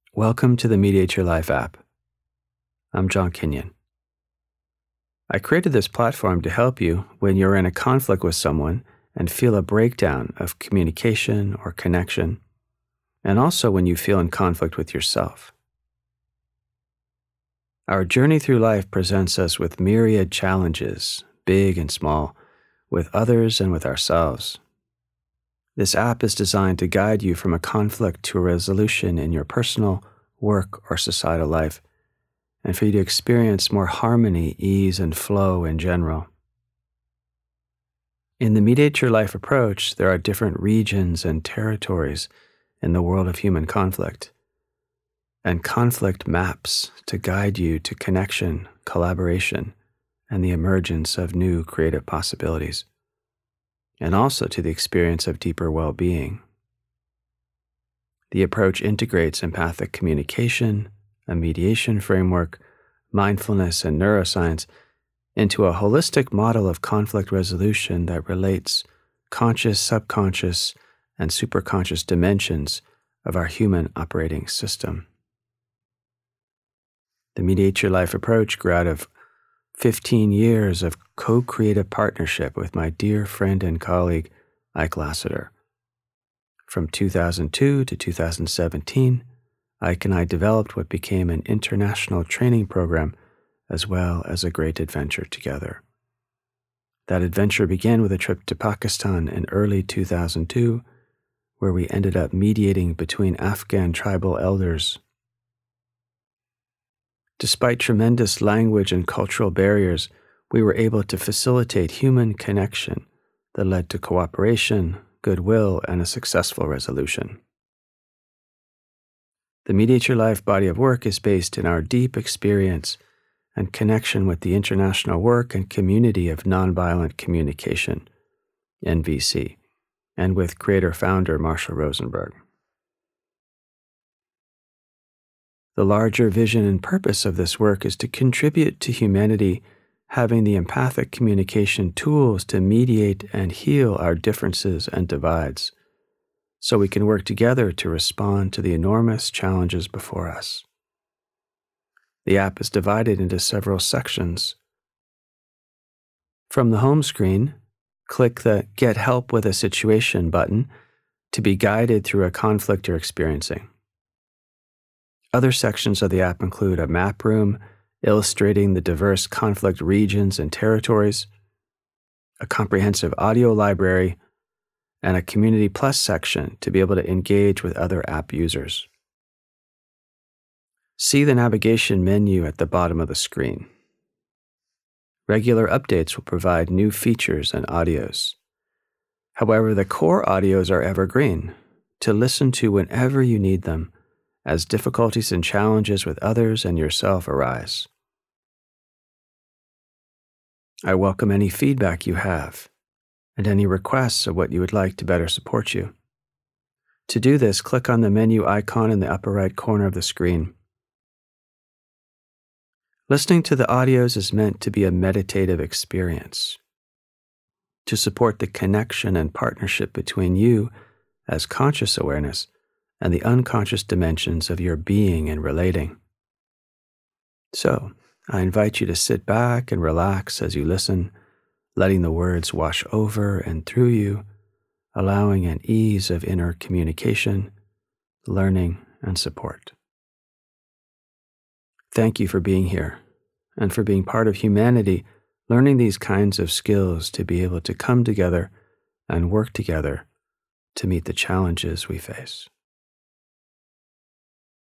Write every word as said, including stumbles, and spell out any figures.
Welcome to the Mediate Your Life app. I'm John Kenyon. I created this platform to help you when you're in a conflict with someone and feel a breakdown of communication or connection, and also when you feel in conflict with yourself. Our journey through life presents us with myriad challenges, big and small, with others and with ourselves. This app is designed to guide you from a conflict to a resolution in your personal, work, or societal life, and for you to experience more harmony, ease, and flow in general. In the Mediate Your Life approach, there are different regions and territories in the world of human conflict, and conflict maps to guide you to connection, collaboration, and the emergence of new creative possibilities, and also to the experience of deeper well-being. The approach integrates empathic communication, a mediation framework, mindfulness, and neuroscience into a holistic model of conflict resolution that relates conscious, subconscious, and superconscious dimensions of our human operating system. The Mediate Your Life approach grew out of fifteen years of co-creative partnership with my dear friend and colleague, Ike Lassiter. From two thousand two to two thousand seventeen, Ike and I developed what became an international training program as well as a great adventure together. That adventure began with a trip to Pakistan in early two thousand two, where we ended up mediating between Afghan tribal elders. Despite tremendous language and cultural barriers, we were able to facilitate human connection that led to cooperation, goodwill, and a successful resolution. The Mediate Your Life body of work is based in our deep experience and connection with the international work and community of nonviolent communication, N V C, and with creator-founder Marshall Rosenberg. The larger vision and purpose of this work is to contribute to humanity having the empathic communication tools to mediate and heal our differences and divides, so we can work together to respond to the enormous challenges before us. The app is divided into several sections. From the home screen, click the Get Help with a Situation button to be guided through a conflict you're experiencing. Other sections of the app include a map room illustrating the diverse conflict regions and territories, a comprehensive audio library, and a Community Plus section to be able to engage with other app users. See the navigation menu at the bottom of the screen. Regular updates will provide new features and audios. However, the core audios are evergreen to listen to whenever you need them, as difficulties and challenges with others and yourself arise. I welcome any feedback you have and any requests of what you would like to better support you. To do this, click on the menu icon in the upper right corner of the screen. Listening to the audios is meant to be a meditative experience, to support the connection and partnership between you as conscious awareness and the unconscious dimensions of your being and relating. So, I invite you to sit back and relax as you listen, letting the words wash over and through you, allowing an ease of inner communication, learning, and support. Thank you for being here and for being part of humanity, learning these kinds of skills to be able to come together and work together to meet the challenges we face.